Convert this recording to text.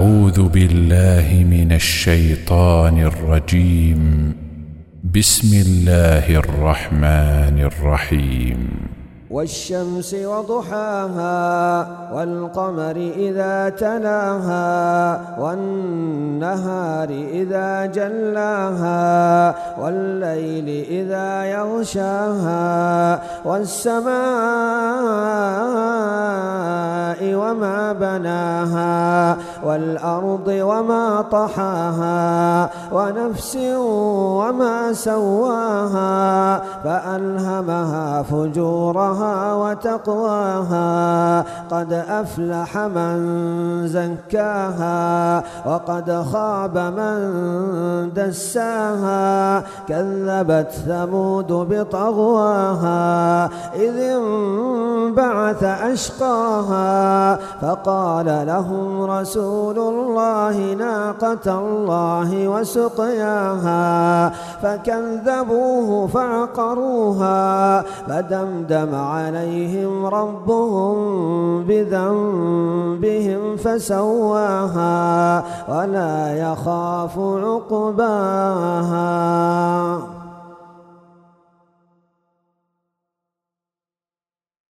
أعوذ بالله من الشيطان الرجيم. بسم الله الرحمن الرحيم. والشمس وضحاها والقمر إذا تلاها والنهار إذا جلاها والليل إذا يغشاها والسماء وما بناها والأرض وما طحاها ونفس وما سواها فألهمها فجورها وتقواها قد أفلح من زكاها وقد خاب من دساها كذبت ثمود بطغواها إذ انبعث أشقاها فقال لهم رسول الله ناقة الله وسقياها فكذبوه فعقروها فدمدم عليهم ربهم بذنبهم فسواها ولا يخاف عقباها.